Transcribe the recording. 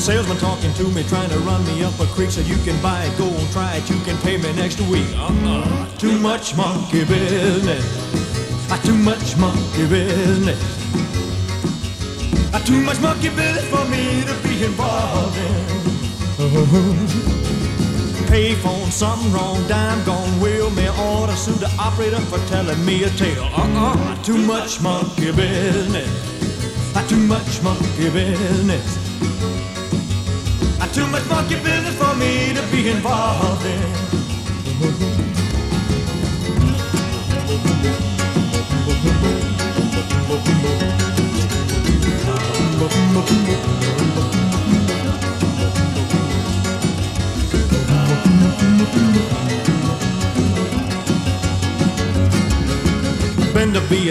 Salesman talking to me, trying to run me up a creek so you can buy it, go and try it, you can pay me next week. Too much monkey business. Too much monkey business. Too much monkey business for me to be involved in. Payphone, something wrong, dime gone, will me order, sue the operator for telling me a tale. Too much monkey business. Too much monkey business. Too much monkey business for me to be involved in. Been to be